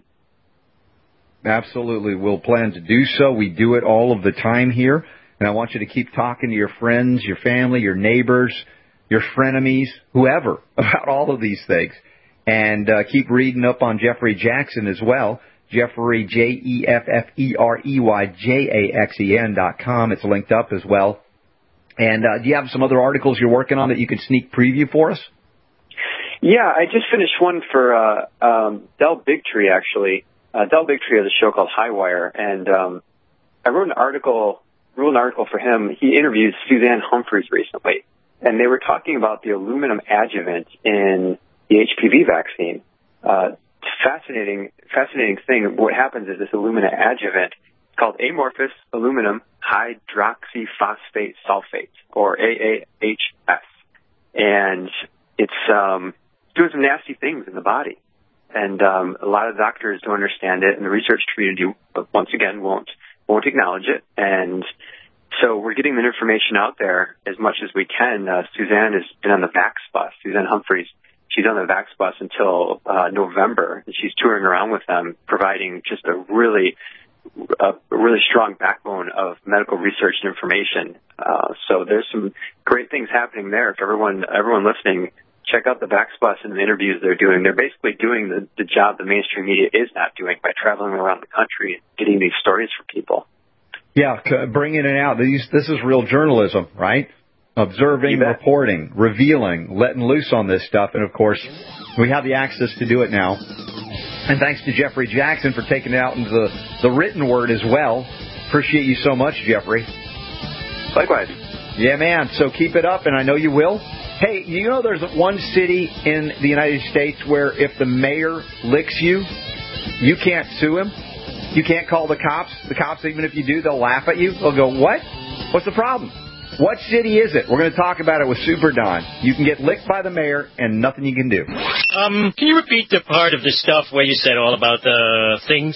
Absolutely. We'll plan to do so. We do it all of the time here. And I want you to keep talking to your friends, your family, your neighbors, your frenemies, whoever, about all of these things. And uh, keep reading up on Jeffrey Jackson as well. Jeffrey, J E F F E R E Y J A X E N dot com. It's linked up as well. And uh, do you have some other articles you're working on that you could sneak preview for us? Yeah, I just finished one for uh, um, Del Bigtree, actually. Uh, Del Bigtree has a show called Highwire, and um, I wrote an article, wrote an article for him. He interviewed Suzanne Humphries recently, and they were talking about the aluminum adjuvant in the H P V vaccine. Uh, fascinating, fascinating thing. What happens is this aluminum adjuvant, it's called amorphous aluminum hydroxyphosphate sulfate, or A A H S, and it's um, doing some nasty things in the body. And um, a lot of doctors don't understand it, and the research community, once again, won't won't acknowledge it. And so we're getting the information out there as much as we can. Uh, Suzanne has been on the Vax bus. Suzanne Humphreys, she's on the Vax bus until uh, November, and she's touring around with them, providing just a really a really strong backbone of medical research and information. Uh, so there's some great things happening there. If everyone everyone listening, check out the Vax bus and the interviews they're doing. They're basically doing the, the job the mainstream media is not doing by traveling around the country and getting these stories for people. Yeah, bringing it out. These, this is real journalism, right? Observing, reporting, revealing, letting loose on this stuff. And, of course, we have the access to do it now. And thanks to Jeffrey Jackson for taking it out into the, the written word as well. Appreciate you so much, Jeffrey. Likewise. Yeah, man. So keep it up, and I know you will. Hey, you know there's one city in the United States where if the mayor licks you, you can't sue him. You can't call the cops. The cops, even if you do, they'll laugh at you. They'll go, what? What's the problem? What city is it? We're going to talk about it with Super Don. You can get licked by the mayor and nothing you can do. Um, can you repeat the part of the stuff where you said all about the things?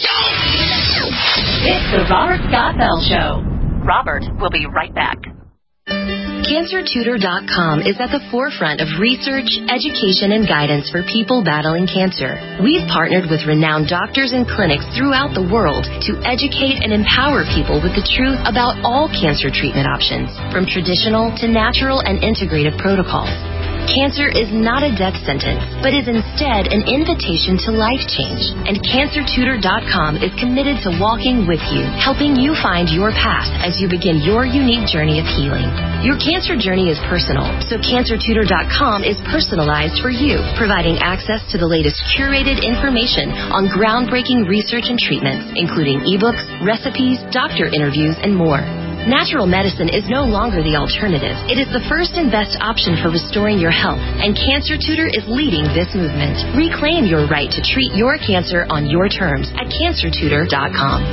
It's the Robert Scott Bell Show. Robert will be right back. Cancer Tutor dot com is at the forefront of research, education, and guidance for people battling cancer. We've partnered with renowned doctors and clinics throughout the world to educate and empower people with the truth about all cancer treatment options, from traditional to natural and integrative protocols. Cancer is not a death sentence, but is instead an invitation to life change. And Cancer Tutor dot com is committed to walking with you, helping you find your path as you begin your unique journey of healing. Your cancer journey is personal, so Cancer Tutor dot com is personalized for you, providing access to the latest curated information on groundbreaking research and treatments, including ebooks, recipes, doctor interviews, and more. Natural medicine is no longer the alternative. It is the first and best option for restoring your health, and Cancer Tutor is leading this movement. Reclaim your right to treat your cancer on your terms at Cancer Tutor dot com.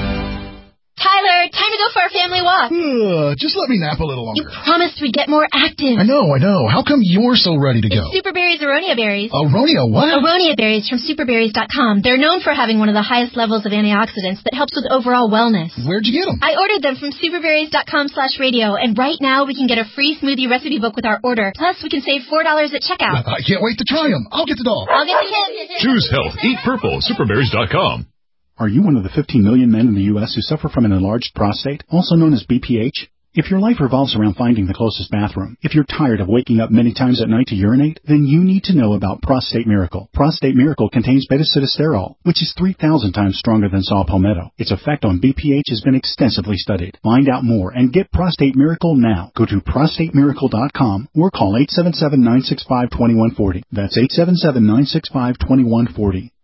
Tyler, time to go for our family walk. Uh, just let me nap a little longer. You promised we'd get more active. I know, I know. How come you're so ready to go? It's Superberry's Aronia berries. Aronia what? Aronia berries from superberries dot com. They're known for having one of the highest levels of antioxidants that helps with overall wellness. Where'd you get them? I ordered them from superberries dot com slash radio, and right now we can get a free smoothie recipe book with our order. Plus, we can save four dollars at checkout. I can't wait to try them. I'll get the dog. I'll get the kids. Choose health. Eat purple. superberries dot com. Are you one of the fifteen million men in the U S who suffer from an enlarged prostate, also known as B P H? If your life revolves around finding the closest bathroom, if you're tired of waking up many times at night to urinate, then you need to know about Prostate Miracle. Prostate Miracle contains beta-sitosterol, which is three thousand times stronger than saw palmetto. Its effect on B P H has been extensively studied. Find out more and get Prostate Miracle now. Go to prostate miracle dot com or call eight seven seven, nine six five, two one four zero. That's eight seven seven, nine six five, two one four zero.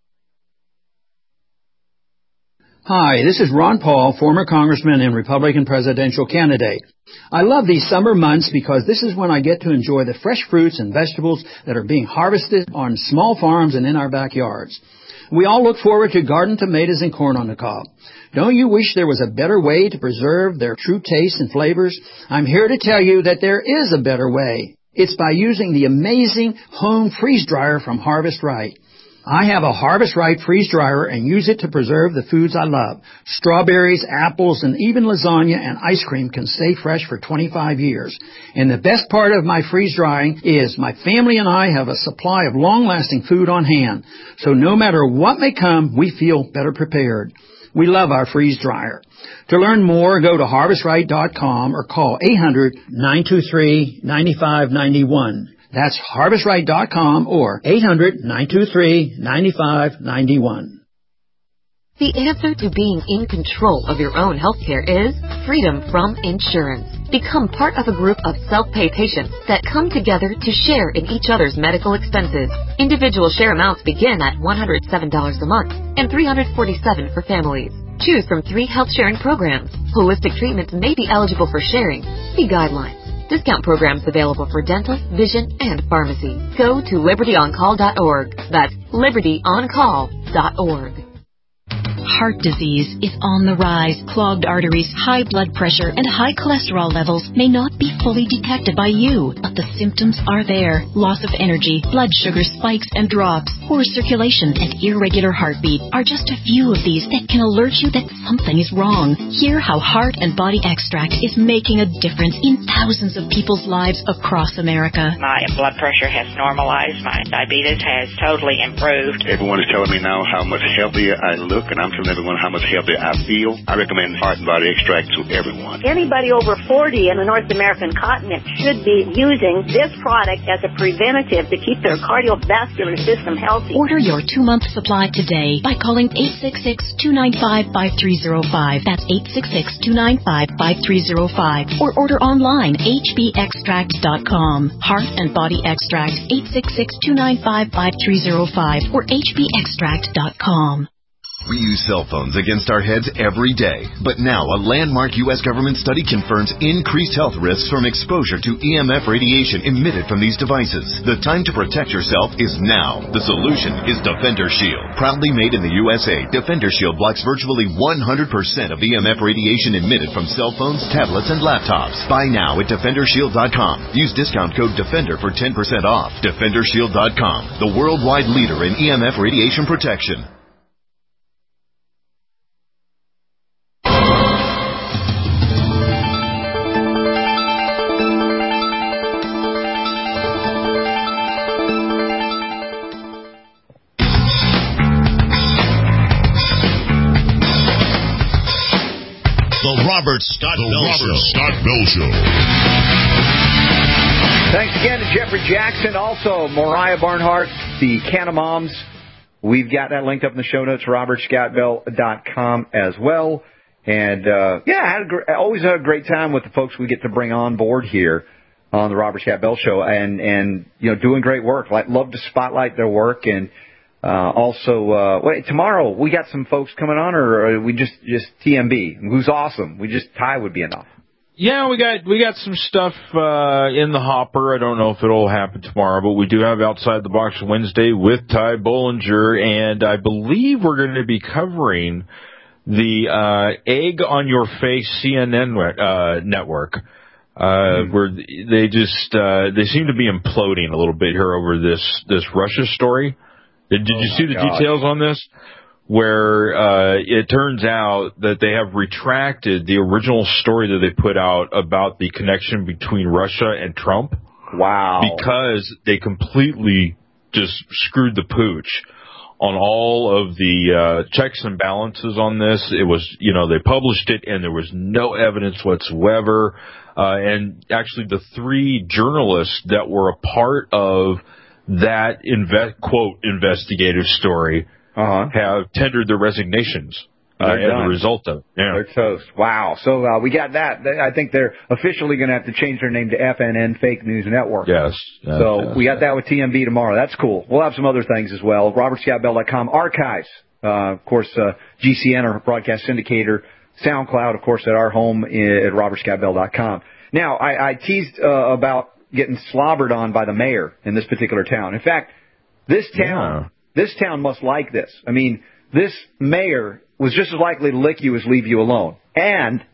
Hi, this is Ron Paul, former congressman and Republican presidential candidate. I love these summer months because this is when I get to enjoy the fresh fruits and vegetables that are being harvested on small farms and in our backyards. We all look forward to garden tomatoes and corn on the cob. Don't you wish there was a better way to preserve their true tastes and flavors? I'm here to tell you that there is a better way. It's by using the amazing home freeze dryer from Harvest Right. I have a Harvest Right freeze dryer and use it to preserve the foods I love. Strawberries, apples, and even lasagna and ice cream can stay fresh for twenty-five years. And the best part of my freeze drying is my family and I have a supply of long-lasting food on hand. So no matter what may come, we feel better prepared. We love our freeze dryer. To learn more, go to harvest right dot com or call eight hundred, nine two three, nine five nine one. That's harvest right dot com or eight hundred, nine two three, nine five nine one. The answer to being in control of your own healthcare is freedom from insurance. Become part of a group of self-pay patients that come together to share in each other's medical expenses. Individual share amounts begin at one hundred seven dollars a month and three hundred forty-seven dollars for families. Choose from three health sharing programs. Holistic treatments may be eligible for sharing. See guidelines. Discount programs available for dental, vision, and pharmacy. Go to liberty on call dot org. That's liberty on call dot org. Heart disease is on the rise. Clogged arteries, high blood pressure, and high cholesterol levels may not be fully detected by you, but the symptoms are there. Loss of energy, blood sugar spikes and drops, poor circulation, and irregular heartbeat are just a few of these that can alert you that something is wrong. Hear how Heart and Body Extract is making a difference in thousands of people's lives across America. My blood pressure has normalized. My diabetes has totally improved. Everyone is telling me now how much healthier I look, and I'm telling everyone how much healthier I feel. I recommend Heart and Body Extract to everyone. Anybody over forty in the North American continent should be using this product as a preventative to keep their cardiovascular system healthy. Order your two-month supply today by calling eight six six, two nine five, five three zero five. That's eight six six, two nine five, five three zero five. Or order online, h b extract dot com. Heart and Body Extract, eight six six, two nine five, five three zero five or h b extract dot com. We use cell phones against our heads every day. But now a landmark U S government study confirms increased health risks from exposure to E M F radiation emitted from these devices. The time to protect yourself is now. The solution is Defender Shield. Proudly made in the U S A, Defender Shield blocks virtually one hundred percent of E M F radiation emitted from cell phones, tablets, and laptops. Buy now at defender shield dot com. Use discount code DEFENDER for ten percent off. defender shield dot com, the worldwide leader in E M F radiation protection. Robert Scott the Bell Robert Show. Scott Bell Show. Thanks again to Jeffrey Jackson, also Mariah Barnhart, the Canna Moms. We've got that linked up in the show notes, robert scott bell dot com as well. And, uh, yeah, I had a gr- always had a great time with the folks we get to bring on board here on the Robert Scott Bell Show, and, and you know, doing great work. Like, love to spotlight their work. And Uh, also, uh, wait, tomorrow we got some folks coming on, or, or we just, just T M B, who's awesome. We just, Ty would be enough. Yeah, we got, we got some stuff, uh, in the hopper. I don't know if it'll happen tomorrow, but we do have Outside the Box Wednesday with Ty Bollinger, and I believe we're going to be covering the, uh, Egg on Your Face C N N, uh, network. Uh, mm. where they just, uh, they seem to be imploding a little bit here over this, this Russia story. Did, did oh you see the gosh. details on this? Where uh, it turns out that they have retracted the original story that they put out about the connection between Russia and Trump. Wow. Because they completely just screwed the pooch on all of the uh, checks and balances on this. It was, you know, they published it and there was no evidence whatsoever. Uh, and actually the three journalists that were a part of that inve- quote investigative story uh-huh. have tendered their resignations uh, as a result of it. Yeah. They're toast. Wow. So uh, we got that. I think they're officially going to have to change their name to F N N Fake News Network. Yes. yes so yes, we got yes. that with T M B tomorrow. That's cool. We'll have some other things as well. robert scott bell dot com archives. Uh, of course, uh, G C N, our broadcast syndicator. SoundCloud, of course, at our home at robert scott bell dot com. Now, I, I teased uh, about getting slobbered on by the mayor in this particular town. In fact, this town, yeah. this town must like this. I mean, this mayor was just as likely to lick you as leave you alone. And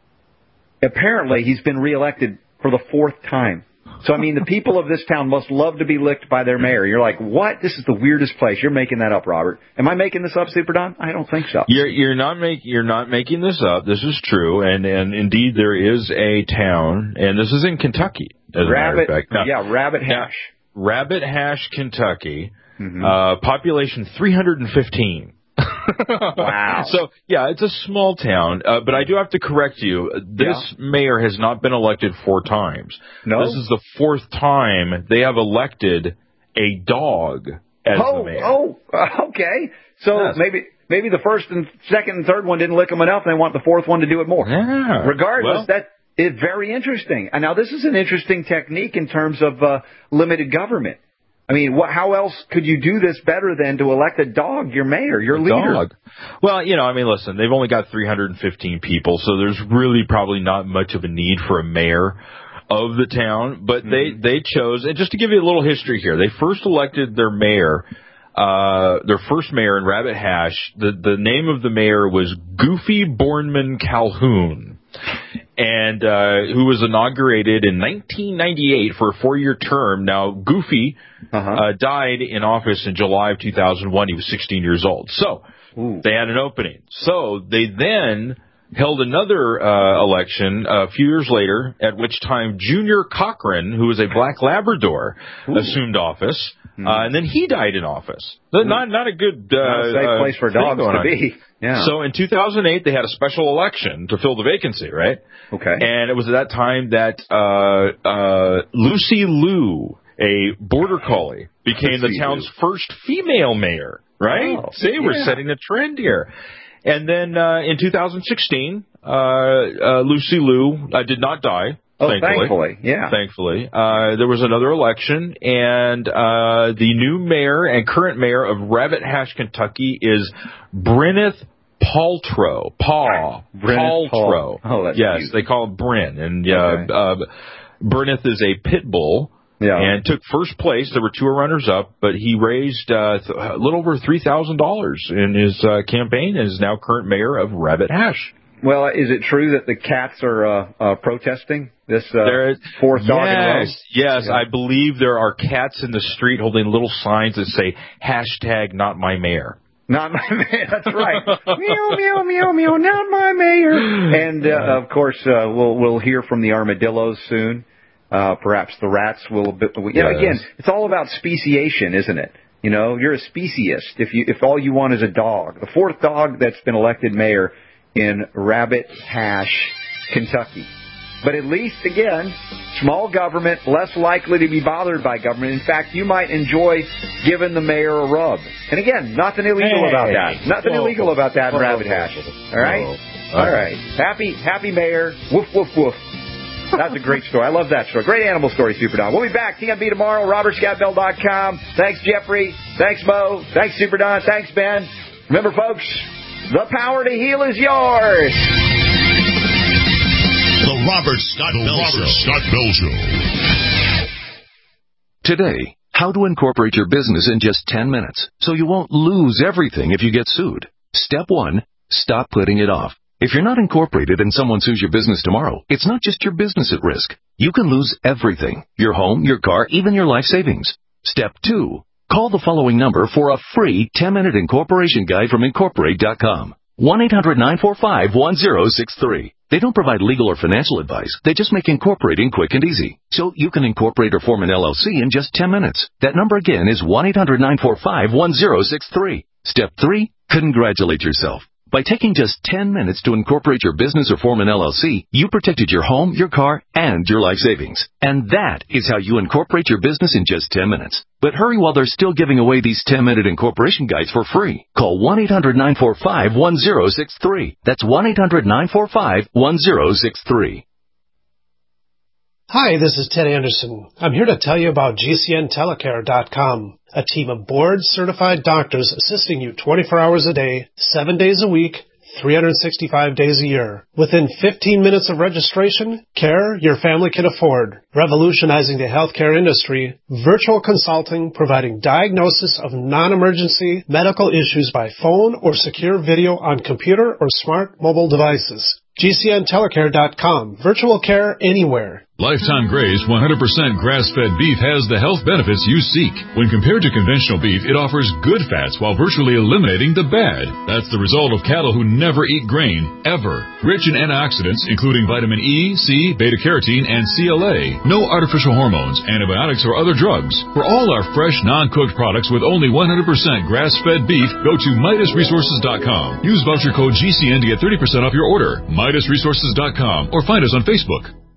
apparently he's been reelected for the fourth time. So, I mean, the people of this town must love to be licked by their mayor. You're like, what? This is the weirdest place. You're making that up, Robert. Am I making this up, Super Don? I don't think so. You're, you're not make, you're not making this up. This is true. And, and indeed, there is a town, and this is in Kentucky, as Rabbit, a matter of fact. Now, yeah, Rabbit Hash. Now, Rabbit Hash, Kentucky. Mm-hmm. Uh, population three hundred fifteen. Wow. So, yeah, it's a small town, uh, but I do have to correct you. This yeah. mayor has not been elected four times. No? This is the fourth time they have elected a dog as oh, the mayor. Oh, okay. So yes. maybe maybe the first and second and third one didn't lick them enough, and they want the fourth one to do it more. Yeah. Regardless, well, that is very interesting. And now, this is an interesting technique in terms of uh, limited government. I mean, wh- how else could you do this better than to elect a dog, your mayor, your a leader? Dog. Well, you know, I mean, listen, they've only got three hundred fifteen people, so there's really probably not much of a need for a mayor of the town, but they, they chose, and just to give you a little history here, they first elected their mayor, uh, their first mayor in Rabbit Hash. The, the name of the mayor was Goofy Bornman Calhoun, and, uh, who was inaugurated in nineteen ninety-eight for a four-year term. Now, Goofy, uh-huh. uh, died in office in July of two thousand one. He was sixteen years old. So, Ooh. They had an opening. So, they then held another uh, election a few years later, at which time Junior Cochran, who was a black Labrador, Ooh. assumed office, mm. uh, and then he died in office. Ooh. Not not a good uh, not a safe uh, place for dogs to be. Yeah. So in two thousand eight, they had a special election to fill the vacancy, right? Okay. And it was at that time that uh, uh, Lucy Liu, a border collie, became Lucy the town's Liu. first female mayor, right? Oh, See, yeah. we're setting a trend here. And then uh, in two thousand sixteen, uh, uh, Lucy Liu uh, did not die. Oh, thankfully. thankfully, yeah. Thankfully. Uh, there was another election, and uh, the new mayor and current mayor of Rabbit Hash, Kentucky is Bryneth Paltrow. Paul. Bryneth Paltrow. Oh, that's Yes, cute. They call him Bryn. And uh, okay. uh, Bryneth is a pit bull. Yeah. And took first place. There were two runners-up, but he raised uh, th- a little over three thousand dollars in his uh, campaign and is now current mayor of Rabbit Hash. Well, is it true that the cats are uh, uh, protesting this uh, fourth dog in a row? Yes, yes. Yeah. I believe there are cats in the street holding little signs that say, hashtag not my mayor. Not my mayor. That's right. meow, meow, meow, meow, not my mayor. And, uh, of course, uh, we'll, we'll hear from the armadillos soon. Uh, perhaps the rats will, you know, yes. again, it's all about speciation, isn't it? You know, you're a speciest if you, if all you want is a dog. The fourth dog that's been elected mayor in Rabbit Hash, Kentucky. But at least, again, small government, less likely to be bothered by government. In fact, you might enjoy giving the mayor a rub. And again, nothing illegal hey. about that. Nothing Whoa. illegal about that in Whoa. Rabbit Hash. All right? Whoa. All right. Happy, happy mayor. Woof, woof, woof. That's a great story. I love that story. Great animal story, Super Don. We'll be back. T M B tomorrow. Robert Scott Bell dot com. Thanks, Jeffrey. Thanks, Mo. Thanks, Super Don. Thanks, Ben. Remember, folks, the power to heal is yours. The Robert Scott the Bell Robert Show. Scott Bell Show. Today, how to incorporate your business in just ten minutes so you won't lose everything if you get sued. Step one, stop putting it off. If you're not incorporated and someone sues your business tomorrow, it's not just your business at risk. You can lose everything. Your home, your car, even your life savings. Step two, call the following number for a free ten-minute incorporation guide from Incorporate dot com. one eight hundred nine four five one zero six three. They don't provide legal or financial advice. They just make incorporating quick and easy. So you can incorporate or form an L L C in just ten minutes. That number again is one eight hundred nine four five one zero six three. Step three, congratulate yourself. By taking just ten minutes to incorporate your business or form an L L C, you protected your home, your car, and your life savings. And that is how you incorporate your business in just ten minutes. But hurry while they're still giving away these ten-minute incorporation guides for free. Call one eight hundred nine four five one zero six three. That's one eight hundred nine four five one zero six three. Hi, this is Ted Anderson. I'm here to tell you about G C N telecare dot com, a team of board-certified doctors assisting you twenty-four hours a day, seven days a week, three hundred sixty-five days a year. Within fifteen minutes of registration, care your family can afford. Revolutionizing the healthcare industry, virtual consulting providing diagnosis of non-emergency medical issues by phone or secure video on computer or smart mobile devices. G C N telecare dot com. Virtual care anywhere. Lifetime Graze one hundred percent grass-fed beef has the health benefits you seek. When compared to conventional beef, it offers good fats while virtually eliminating the bad. That's the result of cattle who never eat grain, ever. Rich in antioxidants, including vitamin E, C, beta-carotene, and C L A. No artificial hormones, antibiotics, or other drugs. For all our fresh, non-cooked products with only one hundred percent grass-fed beef, go to Midas Resources dot com. Use voucher code G C N to get thirty percent off your order. Midas Resources dot com or find us on Facebook.